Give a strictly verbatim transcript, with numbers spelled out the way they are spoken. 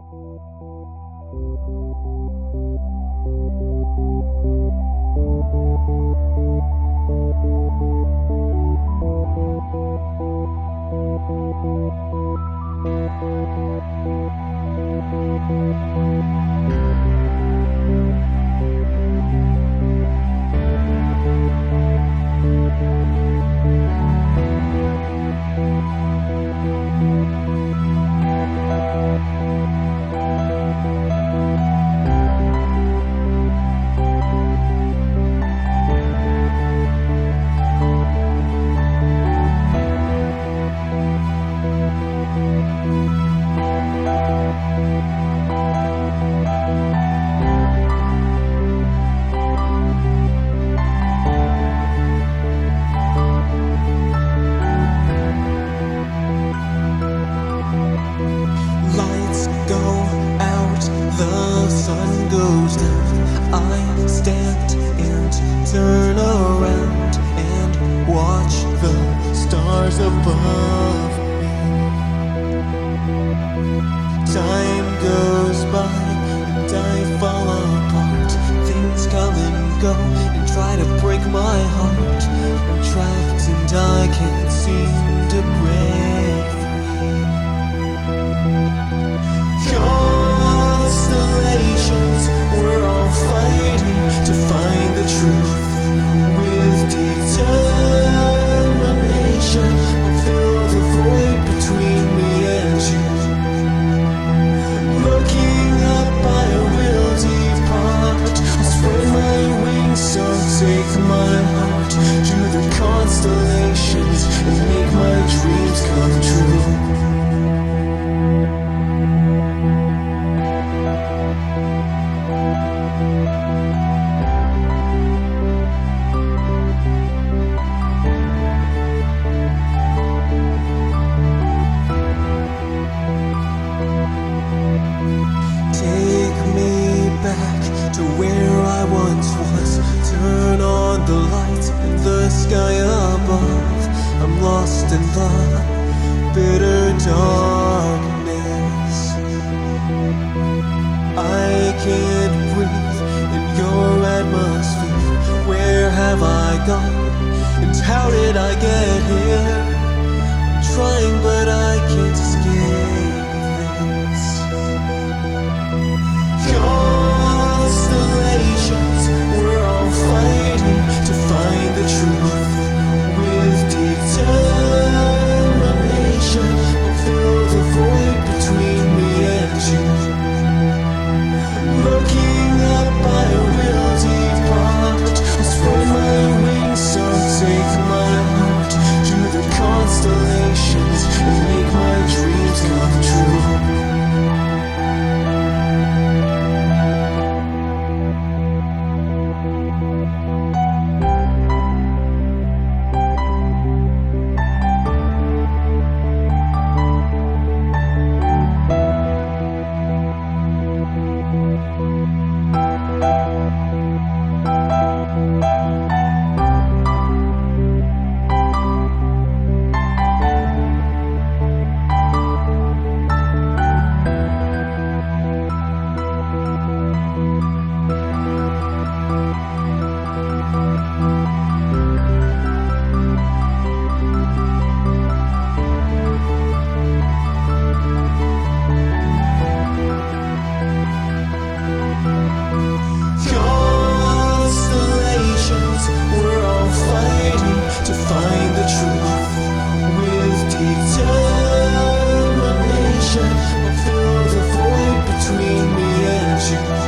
Lights go out, the sun goes down. I stand and turn around and watch the stars above me. Time goes by and I fall apart. Things come and go and try to break my heart. I'm trapped and I can't seem to break free. Constellations, we're all fighting to find the truth. With determination, I'll fill the void between me and you. Looking up, I will depart. I'll spread my wings, so take my heart to the constellations and make my dreams come true. To where I once was. Turn on the lights in the sky above. I'm lost in the bitter darkness. I can't breathe in your atmosphere. Where have I gone? And how did I get here? I'm trying but I can't escape this. Constellations, we're all fighting to find the truth. With determination, I'll fill the void between me and you. Looking up, I will depart. I'll spread my wings, so take my heart to the constellations and make my dreams come true. To find the truth. With determination, I'll fill the void between me and you.